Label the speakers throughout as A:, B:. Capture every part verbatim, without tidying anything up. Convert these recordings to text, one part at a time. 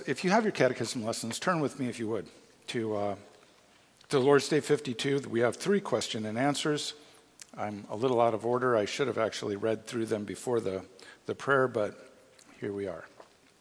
A: If you have your catechism lessons, turn with me, if you would, to, uh, to Lord's Day fifty-two. We have three question and answers. I'm a little out of order. I should have actually read through them before the, the prayer, but here we are.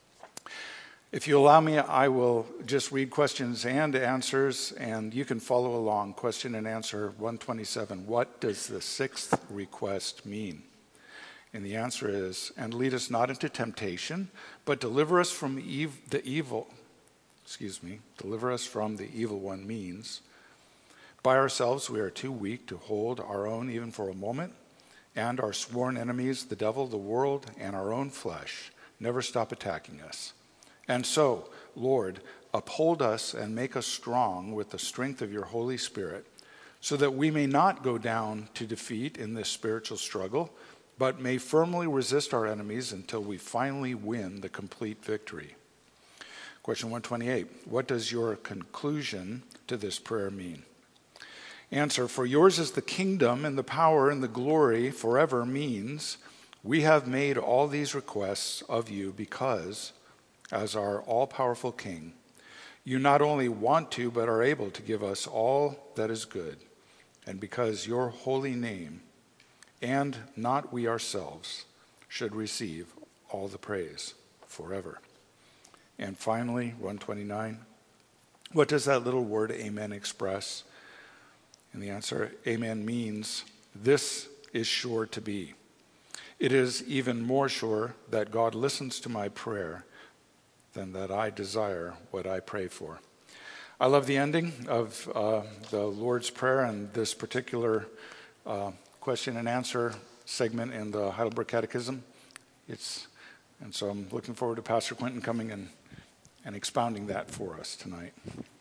A: If you allow me, I will just read questions and answers, and you can follow along. Question and answer one twenty-seven. What does the sixth request mean? And the answer is, and lead us not into temptation, but deliver us from ev- the evil, excuse me, deliver us from the evil one means, by ourselves we are too weak to hold our own even for a moment, and our sworn enemies, the devil, the world, and our own flesh, never stop attacking us. And so, Lord, uphold us and make us strong with the strength of your Holy Spirit, so that we may not go down to defeat in this spiritual struggle, but may firmly resist our enemies until we finally win the complete victory. Question one twenty-eight. What does your conclusion to this prayer mean? Answer, for yours is the kingdom and the power and the glory forever means we have made all these requests of you because, as our all-powerful King, you not only want to but are able to give us all that is good, and because your holy name and not we ourselves should receive all the praise forever. And finally, one twenty-nine, what does that little word amen express? And the answer, amen, means this is sure to be. It is even more sure that God listens to my prayer than that I desire what I pray for. I love the ending of uh, the Lord's Prayer and this particular uh, question and answer segment in the Heidelberg Catechism. It's, and so I'm looking forward to Pastor Quentin coming and, and expounding that for us tonight.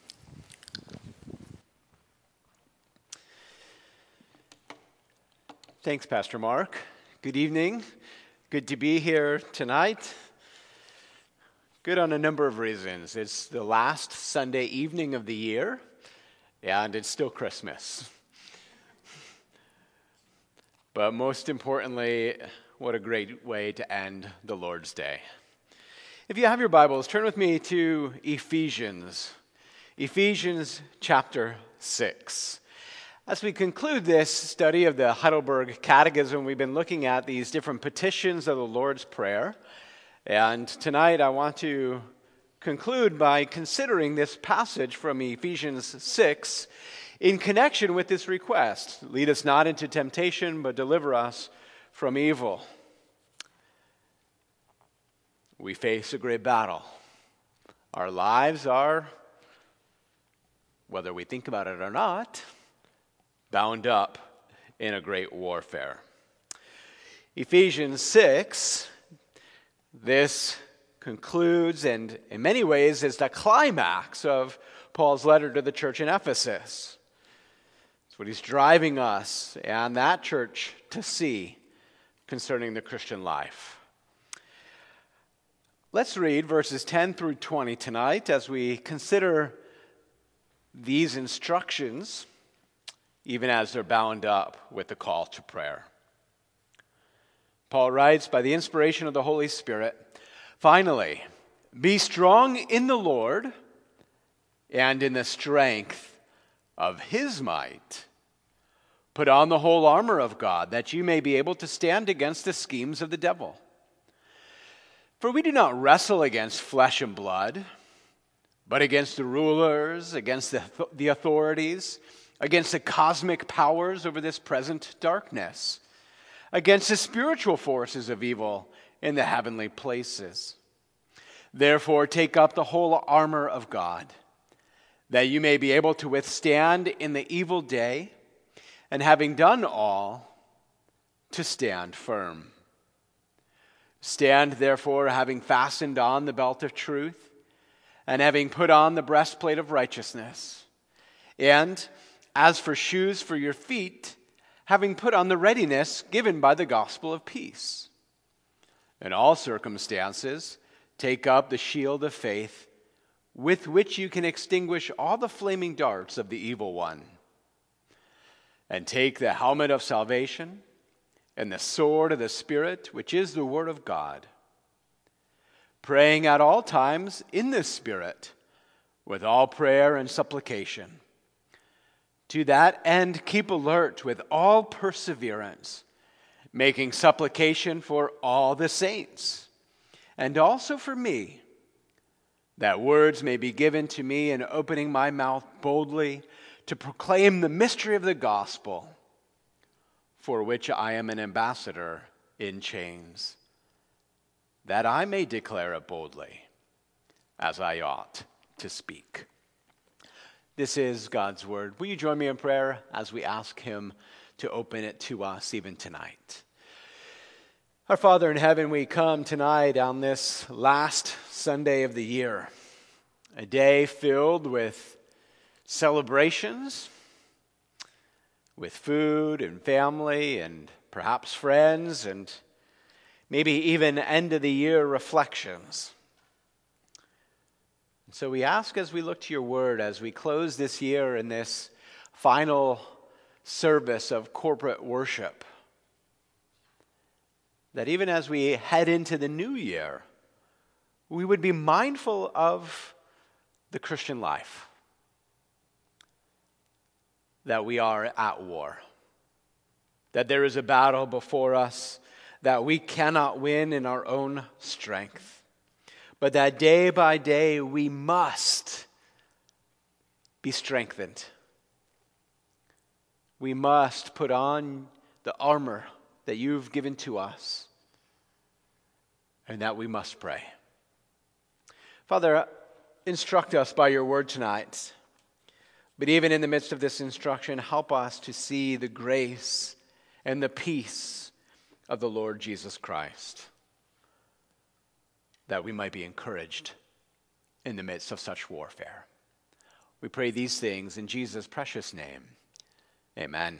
B: Thanks, Pastor Mark. Good evening. Good to be here tonight. Good on a number of reasons. It's the last Sunday evening of the year, and it's still Christmas. But most importantly, what a great way to end the Lord's Day. If you have your Bibles, turn with me to Ephesians. Ephesians chapter six. As we conclude this study of the Heidelberg Catechism, we've been looking at these different petitions of the Lord's Prayer. And tonight I want to conclude by considering this passage from Ephesians six in connection with this request. Lead us not into temptation, but deliver us from evil. We face a great battle. Our lives are, whether we think about it or not, bound up in a great warfare. Ephesians six, this concludes and in many ways is the climax of Paul's letter to the church in Ephesus. It's what he's driving us and that church to see concerning the Christian life. Let's read verses ten through twenty tonight as we consider these instructions, even as they're bound up with the call to prayer. Paul writes, by the inspiration of the Holy Spirit, finally, be strong in the Lord and in the strength of his might. Put on the whole armor of God, that you may be able to stand against the schemes of the devil. For we do not wrestle against flesh and blood, but against the rulers, against the, the authorities, against the cosmic powers over this present darkness, against the spiritual forces of evil in the heavenly places. Therefore, take up the whole armor of God, that you may be able to withstand in the evil day, and having done all, to stand firm. Stand, therefore, having fastened on the belt of truth, and having put on the breastplate of righteousness, and as for shoes for your feet, having put on the readiness given by the gospel of peace. In all circumstances, take up the shield of faith, with which you can extinguish all the flaming darts of the evil one. And take the helmet of salvation and the sword of the Spirit, which is the word of God. praying at all times in the Spirit, with all prayer and supplication. To that end, keep alert with all perseverance, making supplication for all the saints, and also for me, that words may be given to me in opening my mouth boldly to proclaim the mystery of the gospel, for which I am an ambassador in chains, that I may declare it boldly, as I ought to speak. This is God's word. Will you join me in prayer as we ask him to open it to us even tonight? Our Father in heaven, we come tonight on this last Sunday of the year, a day filled with celebrations, with food and family and perhaps friends and maybe even end of the year reflections. And so we ask as we look to your word, as we close this year in this final service of corporate worship, that even as we head into the new year, we would be mindful of the Christian life, that we are at war, that there is a battle before us that we cannot win in our own strength, but that day by day we must be strengthened. We must put on the armor that you've given to us, and that we must pray. Father, instruct us by your word tonight. But even in the midst of this instruction, help us to see the grace and the peace of the Lord Jesus Christ, that we might be encouraged in the midst of such warfare. We pray these things in Jesus' precious name. Amen.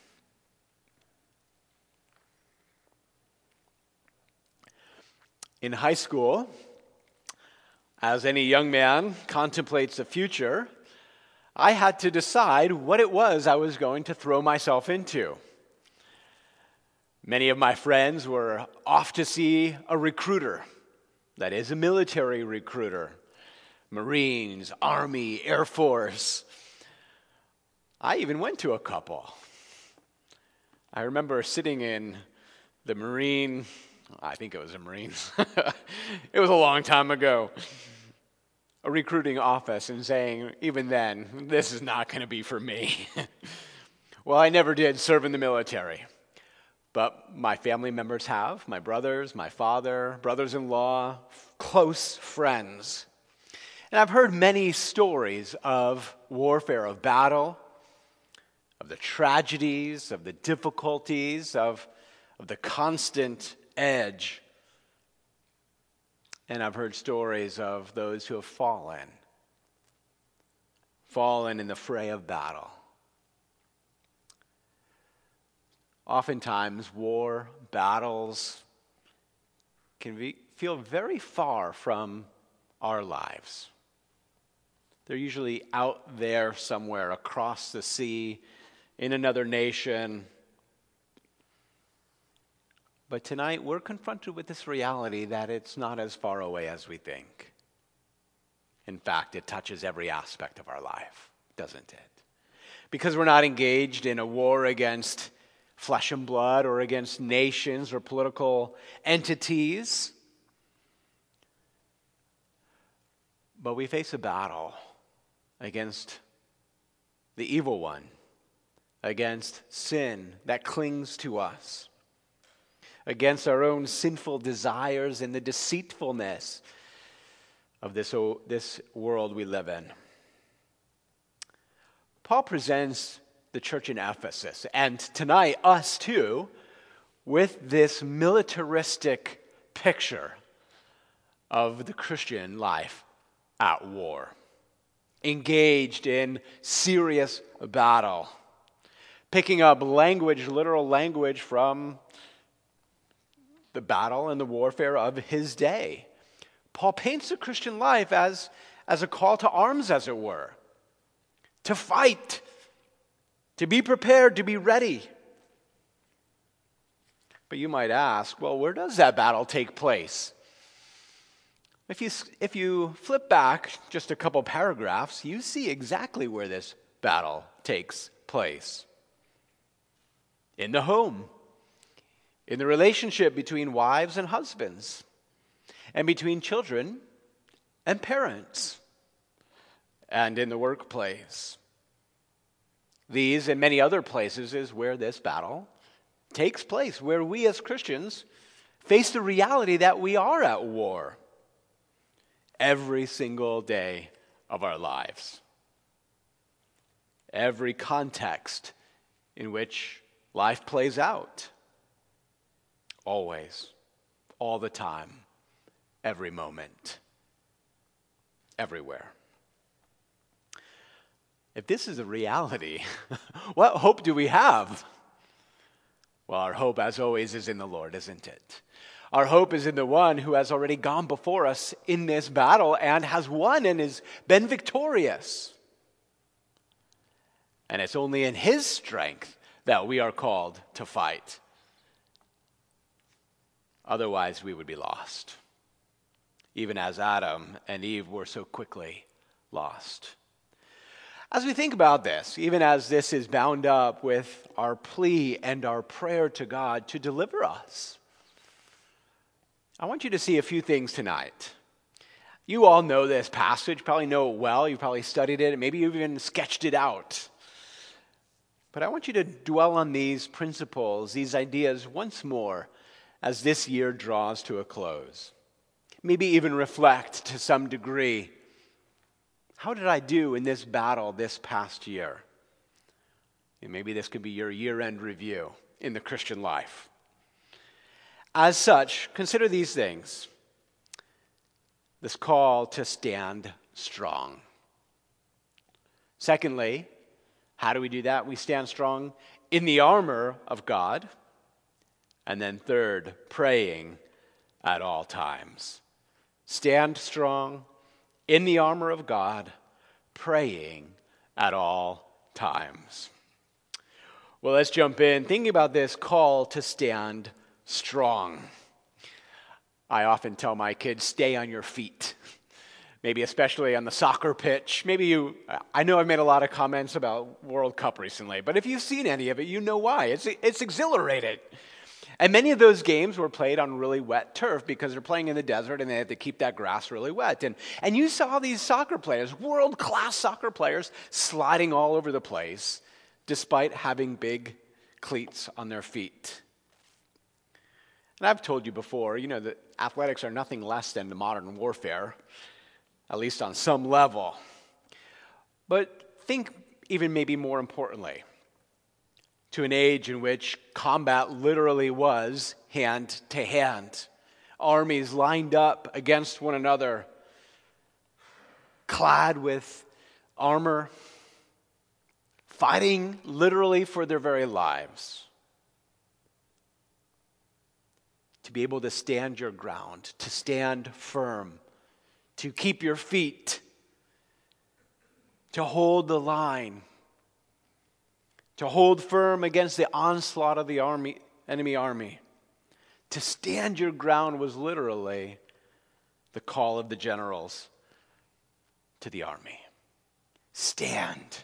B: In high school, as any young man contemplates the future, I had to decide what it was I was going to throw myself into. Many of my friends were off to see a recruiter, that is, a military recruiter, Marines, Army, Air Force. I even went to a couple. I remember sitting in the Marine, I think it was a Marine, it was a long time ago, a recruiting office, and saying, even then, this is not going to be for me. Well, I never did serve in the military, but my family members have, my brothers, my father, brothers-in-law, close friends. And I've heard many stories of warfare, of battle, of the tragedies, of the difficulties, of, of the constant edge. And I've heard stories of those who have fallen, fallen in the fray of battle. Oftentimes, war, battles can be, feel very far from our lives. They're usually out there somewhere across the sea, in another nation. But tonight, we're confronted with this reality that it's not as far away as we think. In fact, it touches every aspect of our life, doesn't it? Because we're not engaged in a war against flesh and blood or against nations or political entities, but we face a battle against the evil one, against sin that clings to us, against our own sinful desires and the deceitfulness of this, this world we live in. Paul presents the church in Ephesus, and tonight us too, with this militaristic picture of the Christian life at war, engaged in serious battle, picking up language, literal language from the battle and the warfare of his day. Paul paints the Christian life as, as a call to arms, as it were, to fight, to be prepared, to be ready. But you might ask, well, where does that battle take place? If you, if you flip back just a couple paragraphs, you see exactly where this battle takes place. In the home, in the relationship between wives and husbands, and between children and parents, and in the workplace. These and many other places is where this battle takes place, where we as Christians face the reality that we are at war every single day of our lives. Every context in which life plays out. Always, all the time, every moment, everywhere. If this is a reality, what hope do we have? Well, our hope, as always, is in the Lord, isn't it? Our hope is in the one who has already gone before us in this battle and has won and has been victorious. And it's only in his strength that we are called to fight. Otherwise, we would be lost, even as Adam and Eve were so quickly lost. As we think about this, even as this is bound up with our plea and our prayer to God to deliver us, I want you to see a few things tonight. You all know this passage, probably know it well. You've probably studied it, and maybe you've even sketched it out. But I want you to dwell on these principles, these ideas once more as this year draws to a close. Maybe even reflect to some degree, how did I do in this battle this past year? And maybe this could be your year-end review in the Christian life. As such, consider these things. This call to stand strong. Secondly, how do we do that? We stand strong in the armor of God. And then third, praying at all times. Stand strong in the armor of God, praying at all times. Well, let's jump in. Thinking about this call to stand strong. I often tell my kids, stay on your feet. Maybe especially on the soccer pitch. Maybe you, I know I've made a lot of comments about World Cup recently, but if you've seen any of it, you know why. It's, it's exhilarating. And many of those games were played on really wet turf because they're playing in the desert and they have to keep that grass really wet. And, and you saw these soccer players, world-class soccer players, sliding all over the place despite having big cleats on their feet. And I've told you before, you know, that athletics are nothing less than the modern warfare, at least on some level. But think even maybe more importantly, to an age in which combat literally was hand to hand. Armies lined up against one another, clad with armor, fighting literally for their very lives. To be able to stand your ground, to stand firm, to keep your feet, to hold the line, to hold firm against the onslaught of the army, enemy army. To stand your ground was literally the call of the generals to the army. Stand.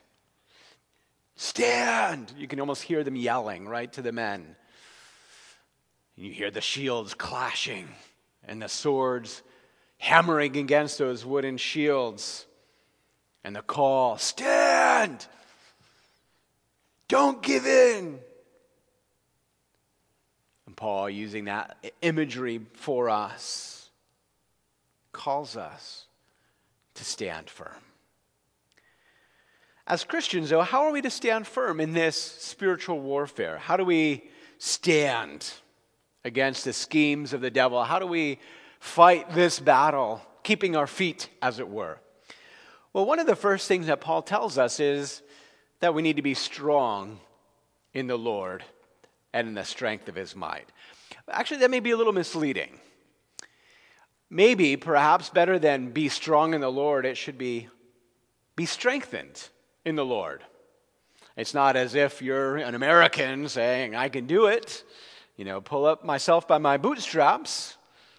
B: Stand. You can almost hear them yelling, right, to the men. You hear the shields clashing and the swords hammering against those wooden shields. And the call, stand! Don't give in! And Paul, using that imagery for us, calls us to stand firm. As Christians, though, how are we to stand firm in this spiritual warfare? How do we stand against the schemes of the devil? How do we fight this battle, keeping our feet, as it were? Well, one of the first things that Paul tells us is that we need to be strong in the Lord and in the strength of his might. Actually, that may be a little misleading. Maybe, perhaps, better than be strong in the Lord, it should be be strengthened in the Lord. It's not as if you're an American saying, I can do it, you know, pull up myself by my bootstraps.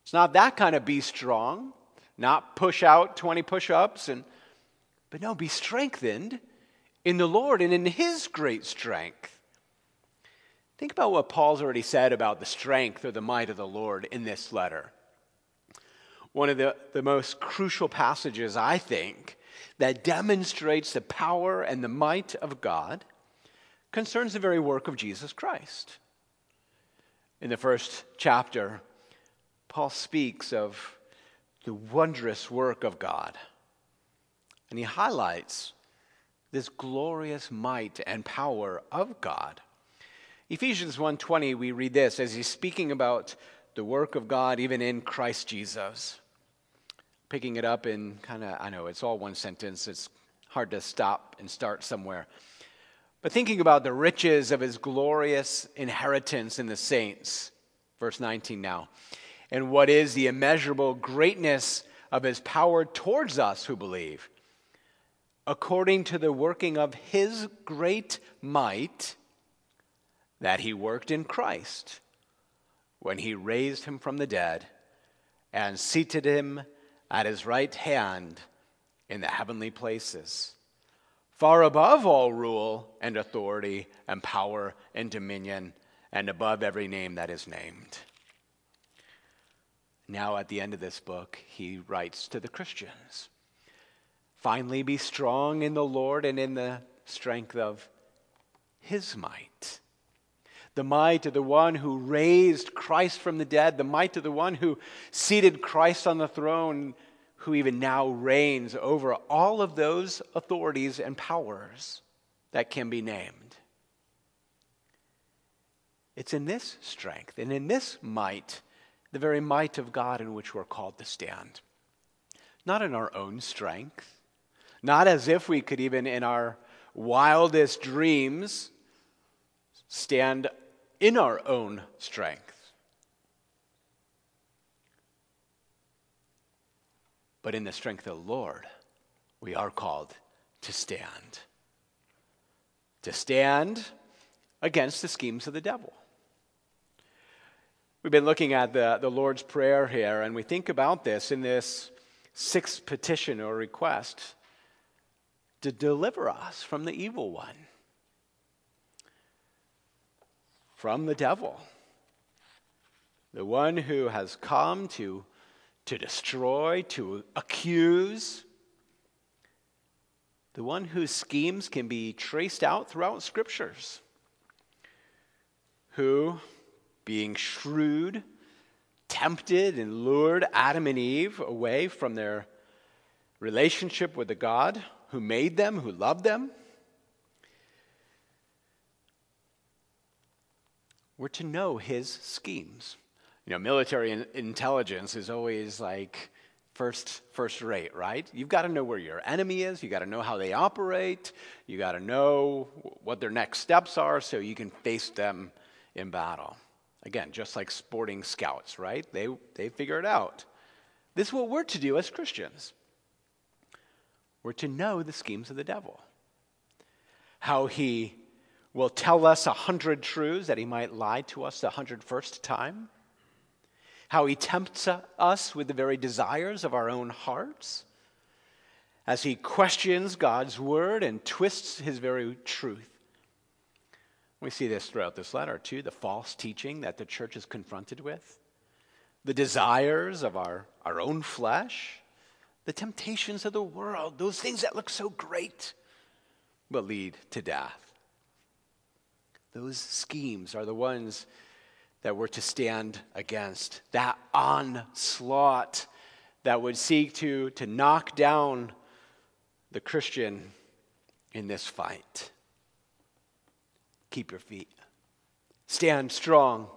B: It's not that kind of be strong, not push out twenty push-ups, and but no, be strengthened in the Lord and in his great strength. Think about what Paul's already said about the strength or the might of the Lord in this letter. One of the, the most crucial passages, I think, that demonstrates the power and the might of God concerns the very work of Jesus Christ. In the first chapter, Paul speaks of the wondrous work of God, and he highlights this glorious might and power of God. Ephesians one twenty, we read this as he's speaking about the work of God even in Christ Jesus. Picking it up in kind of, I know it's all one sentence, it's hard to stop and start somewhere. But thinking about the riches of his glorious inheritance in the saints, verse nineteen now, and what is the immeasurable greatness of his power towards us who believe, according to the working of his great might that he worked in Christ when he raised him from the dead and seated him at his right hand in the heavenly places, far above all rule and authority and power and dominion, and above every name that is named. Now at the end of this book, he writes to the Christians, finally be strong in the Lord and in the strength of his might. The might of the one who raised Christ from the dead, the might of the one who seated Christ on the throne, who even now reigns over all of those authorities and powers that can be named. It's in this strength and in this might, the very might of God, in which we're called to stand. Not in our own strength, not as if we could even in our wildest dreams stand in our own strength, but in the strength of the Lord, we are called to stand. To stand against the schemes of the devil. We've been looking at the, the Lord's Prayer here, and we think about this in this sixth petition or request to deliver us from the evil one. From the devil, the one who has come to, to destroy, to accuse, the one whose schemes can be traced out throughout scriptures, who, being shrewd, tempted and lured Adam and Eve away from their relationship with the God who made them, who loved them, we're to know his schemes. You know, military in- intelligence is always like first first rate, right? You've got to know where your enemy is. You got to know how they operate. You got to know what their next steps are so you can face them in battle. Again, just like sporting scouts, right? They they figure it out. This is what we're to do as Christians. We're to know the schemes of the devil. How he will tell us a hundred truths that he might lie to us the hundred first time. How he tempts us with the very desires of our own hearts. As he questions God's word and twists his very truth. We see this throughout this letter too, the false teaching that the church is confronted with. The desires of our, our own flesh. The temptations of the world. Those things that look so great but lead to death. Those schemes are the ones that we're to stand against. That onslaught that would seek to, to knock down the Christian in this fight. Keep your feet. Stand strong.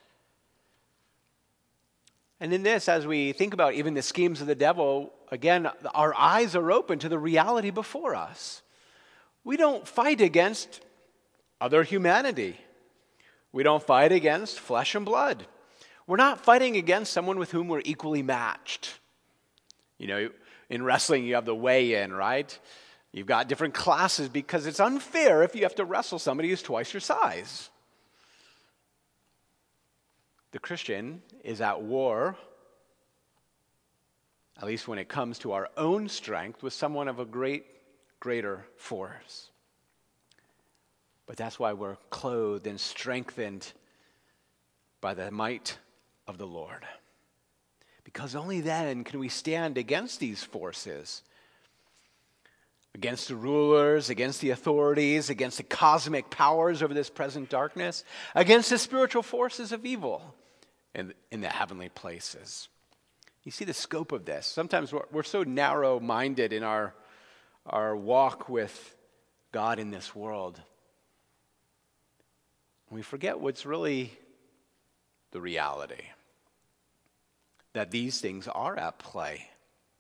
B: And in this, as we think about even the schemes of the devil, again, our eyes are open to the reality before us. We don't fight against other humanity. We don't fight against flesh and blood. We're not fighting against someone with whom we're equally matched. You know, in wrestling, you have the weigh-in, right? You've got different classes because it's unfair if you have to wrestle somebody who's twice your size. The Christian is at war at least when it comes to our own strength, with someone of a great, greater force. But that's why we're clothed and strengthened by the might of the Lord. Because only then can we stand against these forces, against the rulers, against the authorities, against the cosmic powers over this present darkness, against the spiritual forces of evil in, in the heavenly places. You see the scope of this. Sometimes we're, we're so narrow-minded in our, our walk with God in this world. We forget what's really the reality, that these things are at play.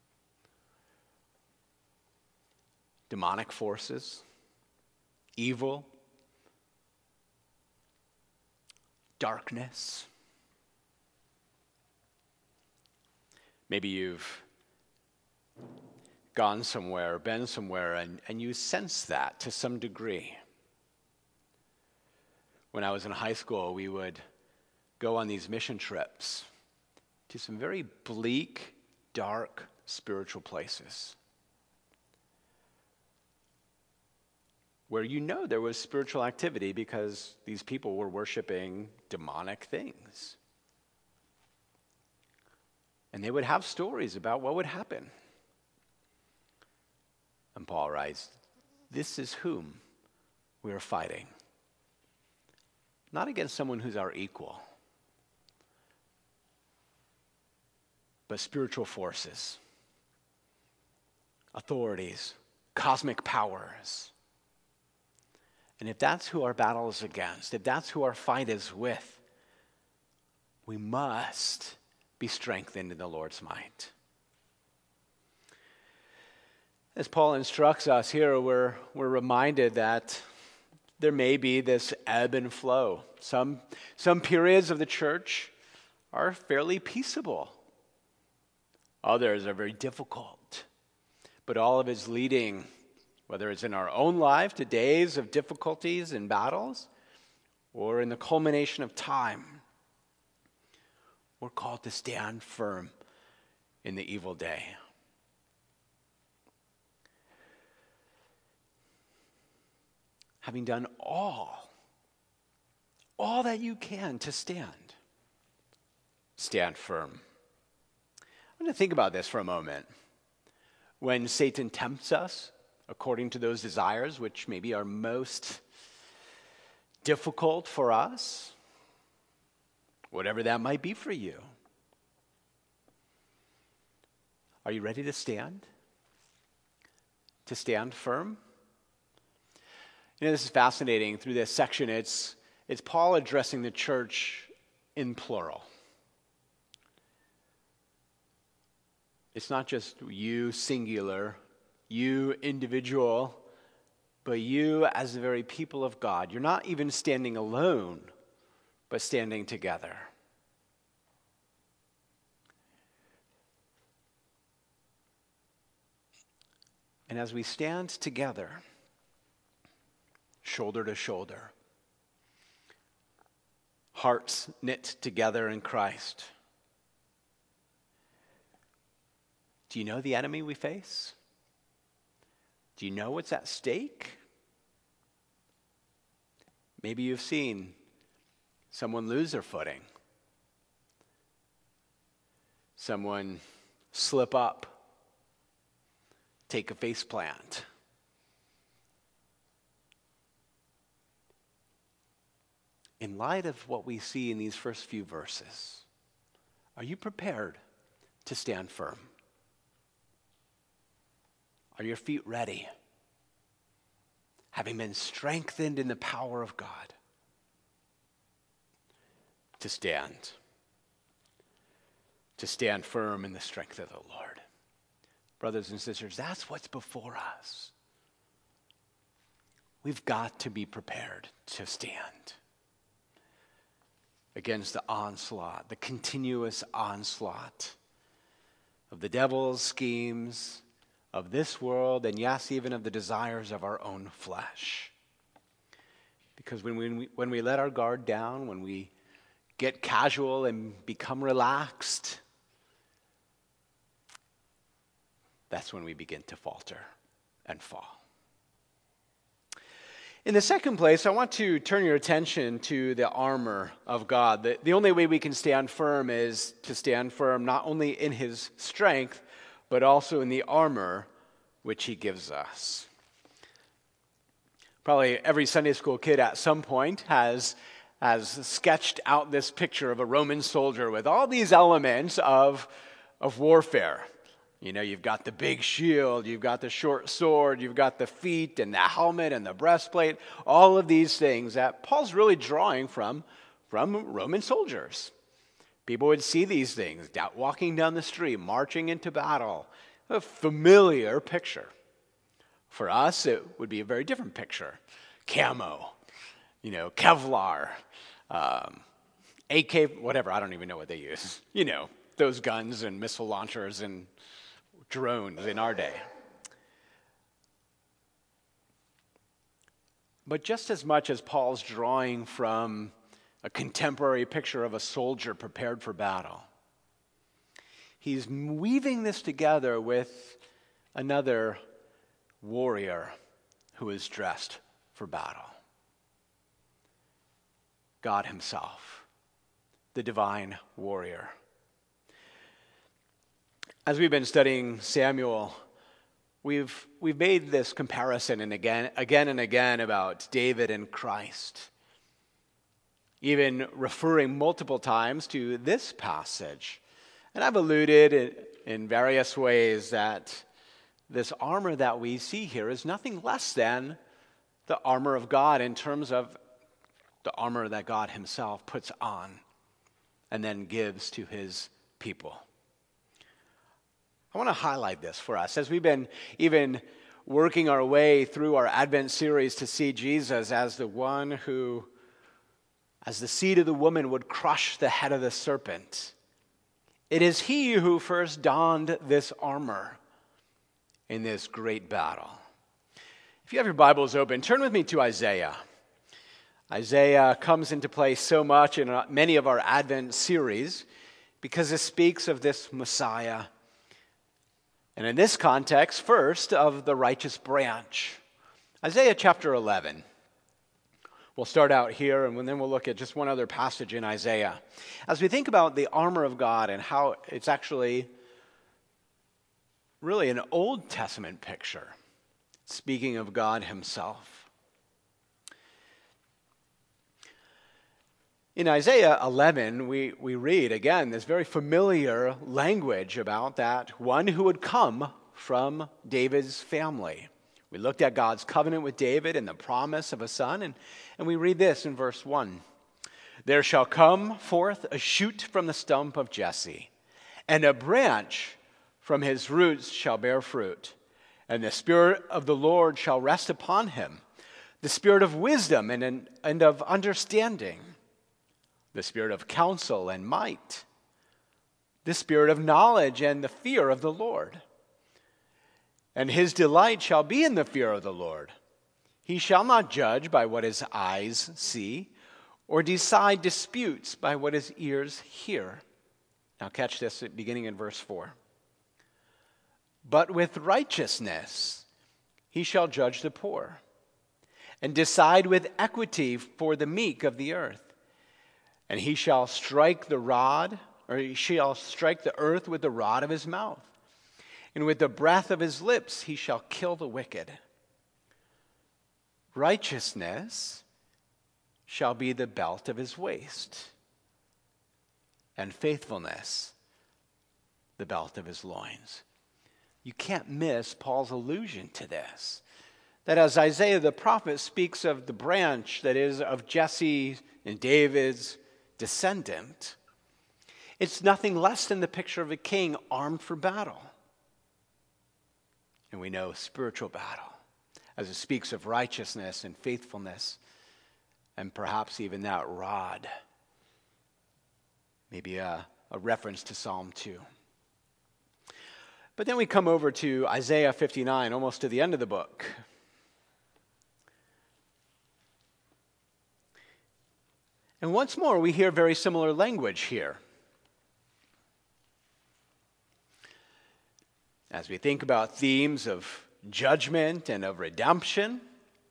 B: Demonic forces, evil, darkness. Maybe you've gone somewhere, been somewhere, and, and you sense that to some degree. When I was in high school, we would go on these mission trips to some very bleak, dark, spiritual places, where you know there was spiritual activity because these people were worshiping demonic things. And they would have stories about what would happen. And Paul writes, this is whom we are fighting. Not against someone who's our equal, but spiritual forces, authorities, cosmic powers. And if that's who our battle is against, if that's who our fight is with, we must be strengthened in the Lord's might. As Paul instructs us here, we're, we're reminded that there may be this ebb and flow. Some, some periods of the church are fairly peaceable. Others are very difficult. But all of it's leading, whether it's in our own life, to days of difficulties and battles, or in the culmination of time. We're called to stand firm in the evil day. Having done all, all that you can to stand, stand firm. I'm going to think about this for a moment. When Satan tempts us, according to those desires which maybe are most difficult for us, whatever that might be for you, are you ready to stand? To stand firm? You know, this is fascinating. Through this section, it's, it's Paul addressing the church in plural. It's not just you singular, you individual, but you as the very people of God. You're not even standing alone, but standing together. And as we stand together, shoulder to shoulder, hearts knit together in Christ, do you know the enemy we face? Do you know what's at stake? Maybe you've seen someone lose their footing, someone slip up, take a face plant. In light of what we see in these first few verses, are you prepared to stand firm? Are your feet ready, having been strengthened in the power of God, to stand, to stand firm in the strength of the Lord? Brothers and sisters, that's what's before us. We've got to be prepared to stand against the onslaught, the continuous onslaught of the devil's schemes, of this world, and yes, even of the desires of our own flesh. Because when we, when we let our guard down, when we get casual and become relaxed, that's when we begin to falter and fall. In the second place, I want to turn your attention to the armor of God. The, the only way we can stand firm is to stand firm not only in his strength, but also in the armor which he gives us. Probably every Sunday school kid at some point has, has sketched out this picture of a Roman soldier with all these elements of, of warfare. You know, you've got the big shield, you've got the short sword, you've got the feet and the helmet and the breastplate, all of these things that Paul's really drawing from, from Roman soldiers. People would see these things walking down the street, marching into battle, a familiar picture. For us, it would be a very different picture. Camo, you know, Kevlar, um, A K, whatever, I don't even know what they use. You know, those guns and missile launchers and drones in our day. But just as much as Paul's drawing from a contemporary picture of a soldier prepared for battle, he's weaving this together with another warrior who is dressed for battle. God himself, the divine warrior. As we've been studying Samuel, we've we've made this comparison and again, again and again about David and Christ, even referring multiple times to this passage. And I've alluded in, in various ways that this armor that we see here is nothing less than the armor of God in terms of the armor that God himself puts on and then gives to his people. I want to highlight this for us as we've been even working our way through our Advent series to see Jesus as the one who, as the seed of the woman, would crush the head of the serpent. It is he who first donned this armor in this great battle. If you have your Bibles open, turn with me to Isaiah. Isaiah comes into play so much in many of our Advent series because it speaks of this Messiah. And in this context, first, of the righteous branch. Isaiah chapter eleven. We'll start out here, and then we'll look at just one other passage in Isaiah. As we think about the armor of God and how it's actually really an Old Testament picture, speaking of God himself. In Isaiah eleven, we, we read, again, this very familiar language about that one who would come from David's family. We looked at God's covenant with David and the promise of a son, and, and we read this in verse one. There shall come forth a shoot from the stump of Jesse, and a branch from his roots shall bear fruit, and the Spirit of the Lord shall rest upon him, the Spirit of wisdom and, and of understanding, the Spirit of counsel and might, the Spirit of knowledge and the fear of the Lord. And his delight shall be in the fear of the Lord. He shall not judge by what his eyes see, or decide disputes by what his ears hear. Now catch this beginning in verse four. But with righteousness he shall judge the poor, and decide with equity for the meek of the earth. And he shall strike the rod, or he shall strike the earth with the rod of his mouth. And with the breath of his lips he shall kill the wicked. Righteousness shall be the belt of his waist, and faithfulness the belt of his loins. You can't miss Paul's allusion to this. That as Isaiah the prophet speaks of the branch that is of Jesse and David's descendant, it's nothing less than the picture of a king armed for battle. And we know spiritual battle, as it speaks of righteousness and faithfulness, and perhaps even that rod. Maybe a, a reference to Psalm two. But then we come over to Isaiah fifty-nine, almost to the end of the book. And once more, we hear very similar language here. as we think about themes of judgment and of redemption.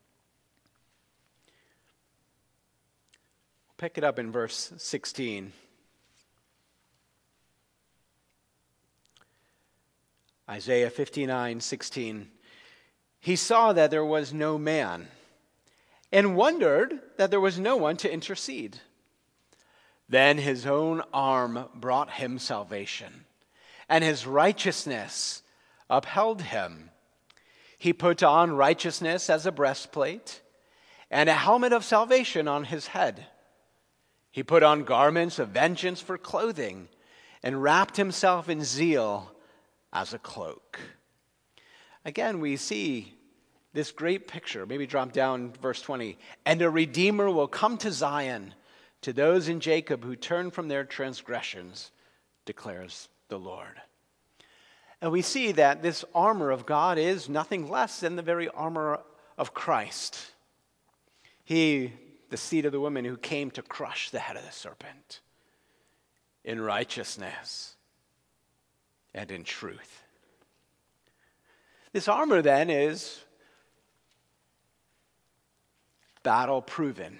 B: Pick it up in verse sixteen. Isaiah fifty-nine sixteen. He saw that there was no man, and wondered that there was no one to intercede. Then his own arm brought him salvation, and his righteousness upheld him. He put on righteousness as a breastplate, and a helmet of salvation on his head. He put on garments of vengeance for clothing, and wrapped himself in zeal as a cloak. Again, we see this great picture. Maybe drop down verse twenty. And a Redeemer will come to Zion, to those in Jacob who turn from their transgressions, declares the Lord. And we see that this armor of God is nothing less than the very armor of Christ. He, the seed of the woman who came to crush the head of the serpent in righteousness and in truth. This armor then is battle proven.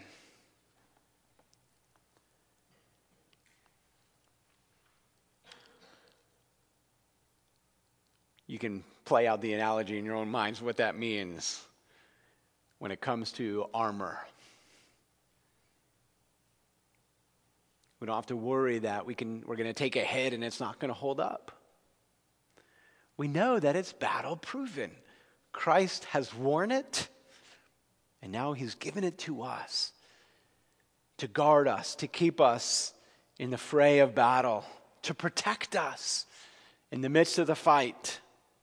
B: You can play out the analogy in your own minds what that means when it comes to armor. We don't have to worry that we can, we're going to take a hit and it's not going to hold up. We know that it's battle proven. Christ has worn it, and now he's given it to us to guard us, to keep us in the fray of battle, to protect us in the midst of the fight.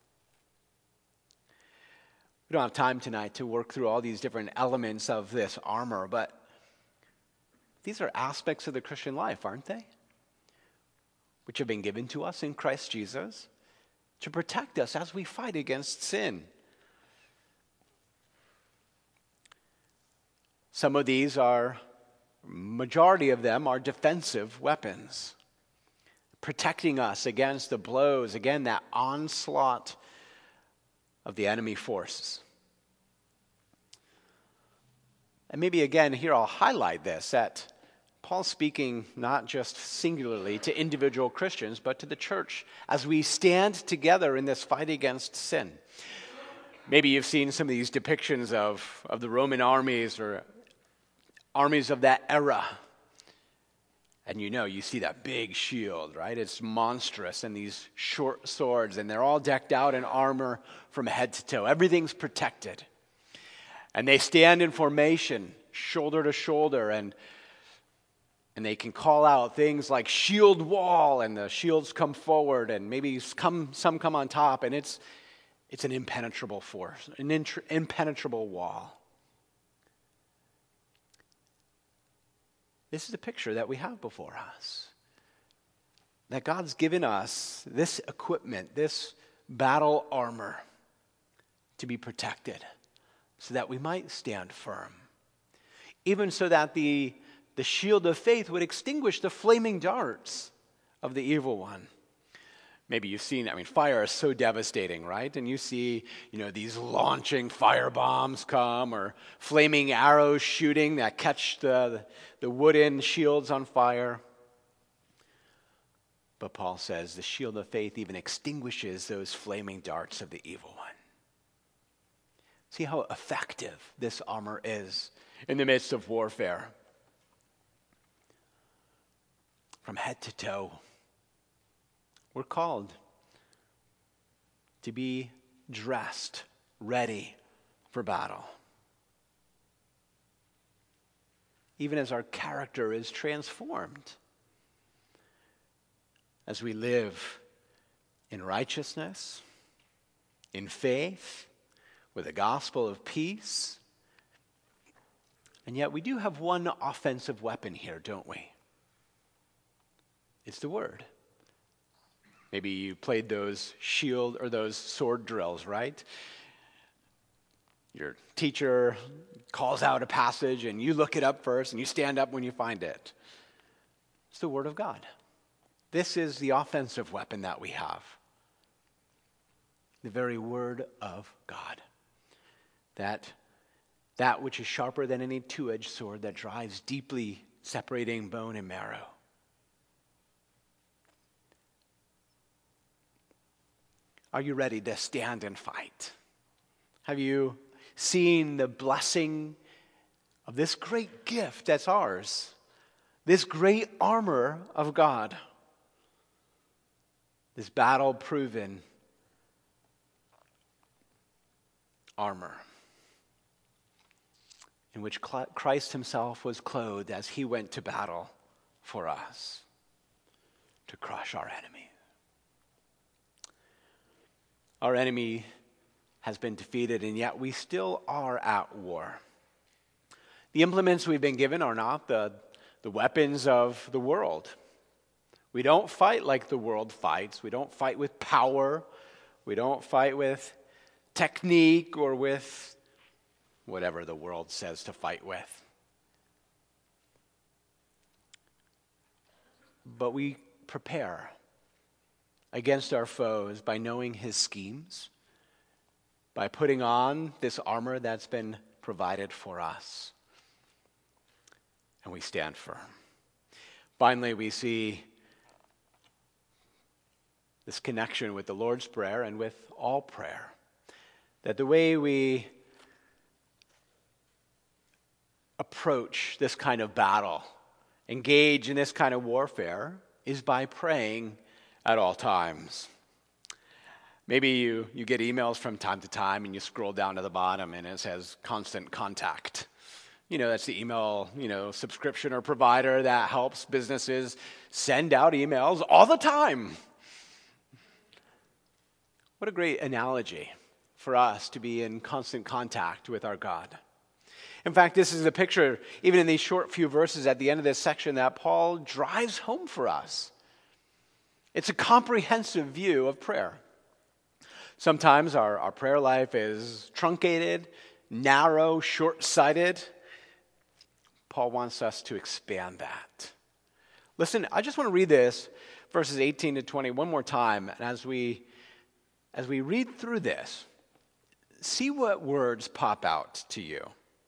B: We don't have time tonight to work through all these different elements of this armor, but these are aspects of the Christian life, aren't they? Which have been given to us in Christ Jesus to protect us as we fight against sin. Some of these are, majority of them are defensive weapons, protecting us against the blows, again, that onslaught of the enemy forces. And maybe again, here I'll highlight this, that Paul's speaking not just singularly to individual Christians, but to the church as we stand together in this fight against sin. Maybe you've seen some of these depictions of, of the Roman armies or armies of that era. And you know, you see that big shield, right? It's monstrous, and these short swords, and they're all decked out in armor from head to toe. Everything's protected. And they stand in formation, shoulder to shoulder, and And they can call out things like shield wall, and the shields come forward, and maybe come, some come on top, and it's it's an impenetrable force, an intr- impenetrable wall. This is a picture that we have before us. That God's given us this equipment, this battle armor, to be protected, so that we might stand firm. Even so that the The shield of faith would extinguish the flaming darts of the evil one. Maybe you've seen, I mean, fire is so devastating, right? And you see, you know, these launching fire bombs come, or flaming arrows shooting that catch the, the wooden shields on fire. But Paul says the shield of faith even extinguishes those flaming darts of the evil one. See how effective this armor is in the midst of warfare. From head to toe, we're called to be dressed, ready for battle. Even as our character is transformed, as we live in righteousness, in faith, with the gospel of peace. And yet we do have one offensive weapon here, don't we? It's the word. Maybe you played those shield or those sword drills, right? Your teacher calls out a passage and you look it up first and you stand up when you find it. It's the word of God. This is the offensive weapon that we have. the very word of God. That, that which is sharper than any two-edged sword that drives deeply, separating bone and marrow. Are you ready to stand and fight? Have you seen the blessing of this great gift that's ours? This great armor of God. This battle-proven armor in which Christ himself was clothed as he went to battle for us to crush our enemy. Our enemy has been defeated, and yet we still are at war. The implements we've been given are not the, the weapons of the world. We don't fight like the world fights. We don't fight with power. We don't fight with technique or with whatever the world says to fight with. But we prepare against our foes by knowing his schemes, by putting on this armor that's been provided for us. And we stand firm. Finally, we see this connection with the Lord's Prayer and with all prayer. That the way we approach this kind of battle, engage in this kind of warfare, is by praying at all times. Maybe you, you get emails from time to time and you scroll down to the bottom and it says constant contact. You know, that's the email, you know, subscription or provider that helps businesses send out emails all the time. What a great analogy for us to be in constant contact with our God. In fact, this is a picture, even in these short few verses at the end of this section, that Paul drives home for us. It's a comprehensive view of prayer. Sometimes our, our prayer life is truncated, narrow, short-sighted. Paul wants us to expand that. Listen, I just want to read this, verses eighteen to twenty, one more time. And as we, as we read through this, see what words pop out to you.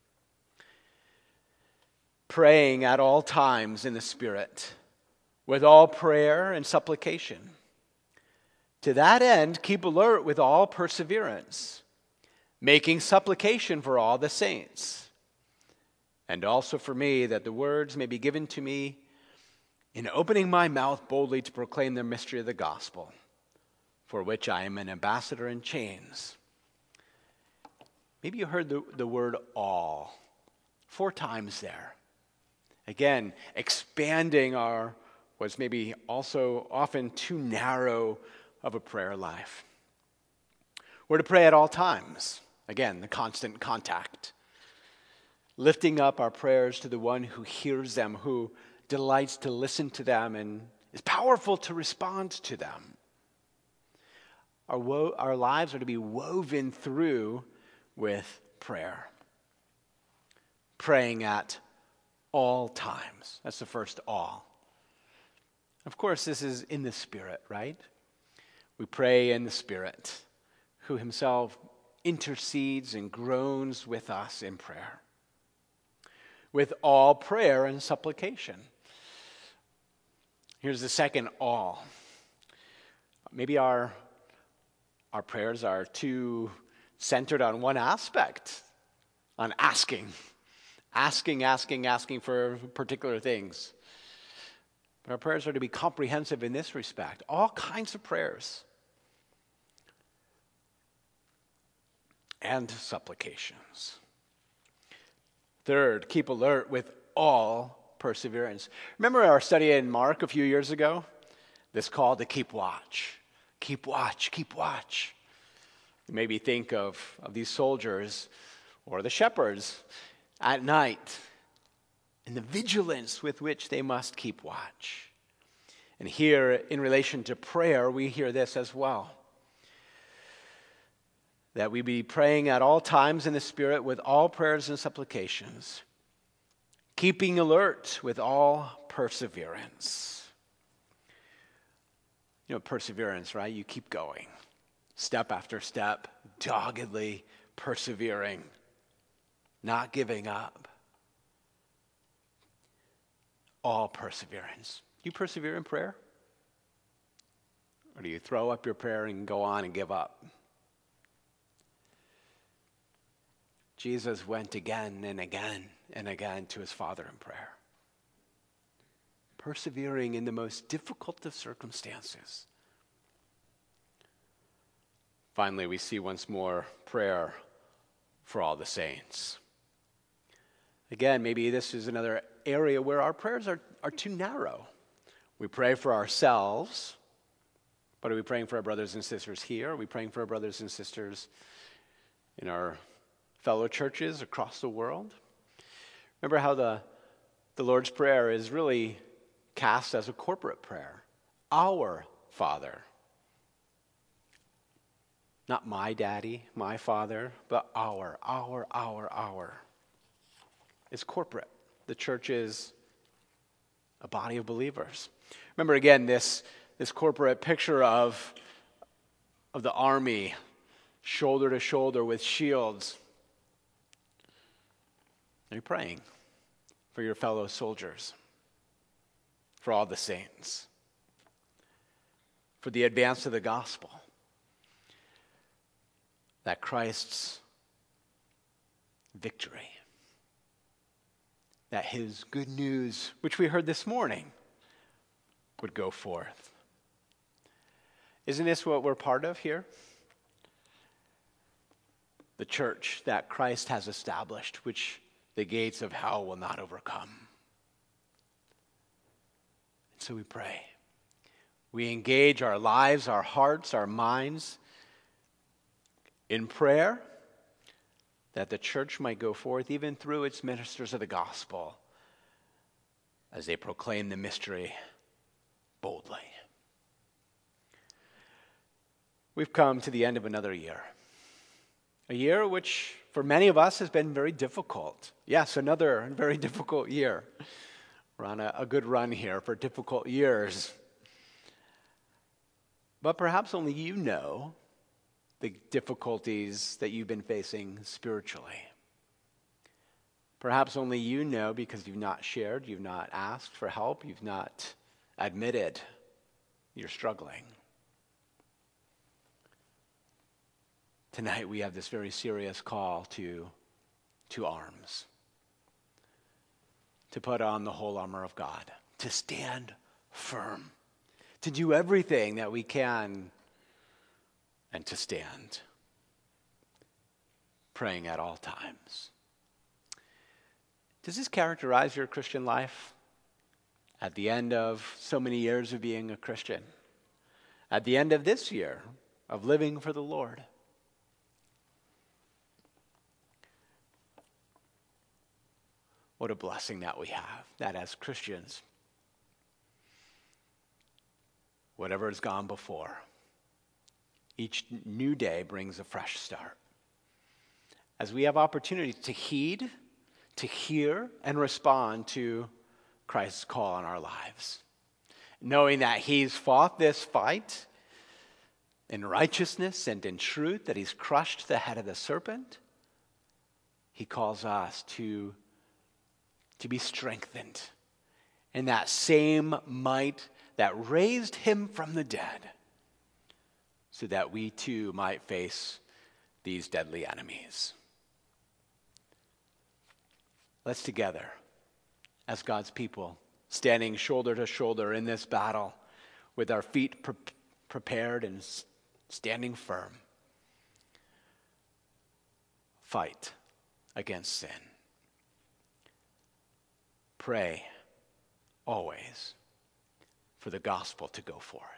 B: Praying at all times in the Spirit, with all prayer and supplication. To that end, keep alert with all perseverance, making supplication for all the saints, and also for me, that the words may be given to me in opening my mouth boldly to proclaim the mystery of the gospel, for which I am an ambassador in chains. Maybe you heard the, the word all four times there. Again, expanding our what's maybe also often too narrow of a prayer life. We're to pray at all times. Again, the constant contact. Lifting up our prayers to the one who hears them, who delights to listen to them and is powerful to respond to them. Our, wo- our lives are to be woven through with prayer. Praying at all times. That's the first all. Of course, this is in the Spirit, right? We pray in the Spirit, who himself intercedes and groans with us in prayer. With all prayer and supplication. Here's the second all. Maybe our, our prayers are too centered on one aspect, on asking. Asking, asking, asking for particular things. But our prayers are to be comprehensive in this respect. All kinds of prayers. And supplications. Third, keep alert with all perseverance. Remember our study in Mark a few years ago? This call to keep watch. Keep watch, keep watch. You maybe think of, of these soldiers or the shepherds at night and the vigilance with which they must keep watch. And here, in relation to prayer, we hear this as well. That we be praying at all times in the Spirit with all prayers and supplications, keeping alert with all perseverance. You know, perseverance, right? You keep going. step after step, doggedly persevering, not giving up. All perseverance. Do you persevere in prayer? Or do you throw up your prayer and go on and give up? Jesus went again and again and again to his Father in prayer, persevering in the most difficult of circumstances. Finally, we see once more prayer for all the saints. Again, maybe this is another area where our prayers are, are too narrow. We pray for ourselves, but are we praying for our brothers and sisters here? Are we praying for our brothers and sisters in our fellow churches across the world? Remember how the, the Lord's Prayer is really cast as a corporate prayer. Our Father. Not my daddy, my father, but our, our, our, our. It's corporate. The church is a body of believers. Remember again this, this corporate picture of, of the army, shoulder to shoulder with shields. Are you praying for your fellow soldiers, for all the saints, for the advance of the gospel, that Christ's victory, that his good news, which we heard this morning, would go forth? Isn't this what we're part of here? The church that Christ has established, which the gates of hell will not overcome. And so we pray. We engage our lives, our hearts, our minds in prayer, that the church might go forth even through its ministers of the gospel as they proclaim the mystery boldly. We've come to the end of another year. A year which for many of us has been very difficult. Yes, another very difficult year. We're on a, a good run here for difficult years. But perhaps only you know the difficulties that you've been facing spiritually. Perhaps only you know because you've not shared, you've not asked for help, you've not admitted you're struggling. Tonight we have this very serious call to, to arms, to put on the whole armor of God, to stand firm, to do everything that we can, and to stand, praying at all times. Does this characterize your Christian life? At the end of so many years of being a Christian, at the end of this year of living for the Lord, what a blessing that we have, that as Christians, whatever has gone before, each new day brings a fresh start. As we have opportunity to heed, to hear, and respond to Christ's call on our lives, knowing that he's fought this fight in righteousness and in truth, that he's crushed the head of the serpent, he calls us to to be strengthened in that same might that raised him from the dead, so that we too might face these deadly enemies. Let's together, as God's people, standing shoulder to shoulder in this battle, with our feet pre- prepared and standing firm, fight against sin. Pray always for the gospel to go forth,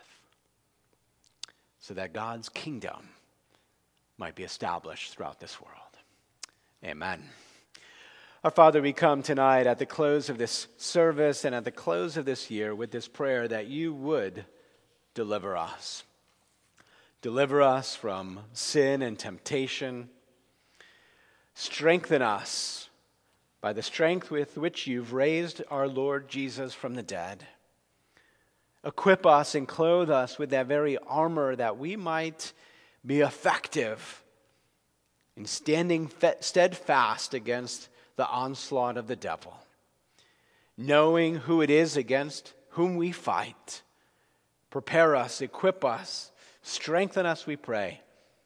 B: so that God's kingdom might be established throughout this world. Amen. Our Father, we come tonight at the close of this service and at the close of this year with this prayer that you would deliver us. Deliver us from sin and temptation. Strengthen us by the strength with which you've raised our Lord Jesus from the dead. Equip us and clothe us with that very armor that we might be effective in standing steadfast against the onslaught of the devil, knowing who it is against whom we fight. Prepare us, equip us, strengthen us, we pray.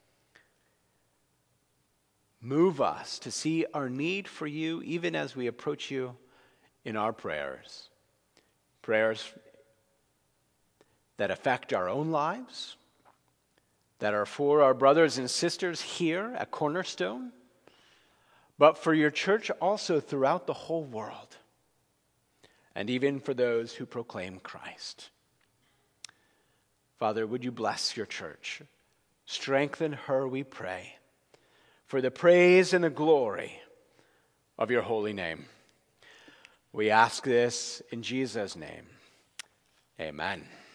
B: Move us to see our need for you even as we approach you in our prayers. Prayers that affect our own lives, that are for our brothers and sisters here at Cornerstone, but for your church also throughout the whole world, and even for those who proclaim Christ. Father, would you bless your church? Strengthen her, we pray, for the praise and the glory of your holy name. We ask this in Jesus' name. Amen.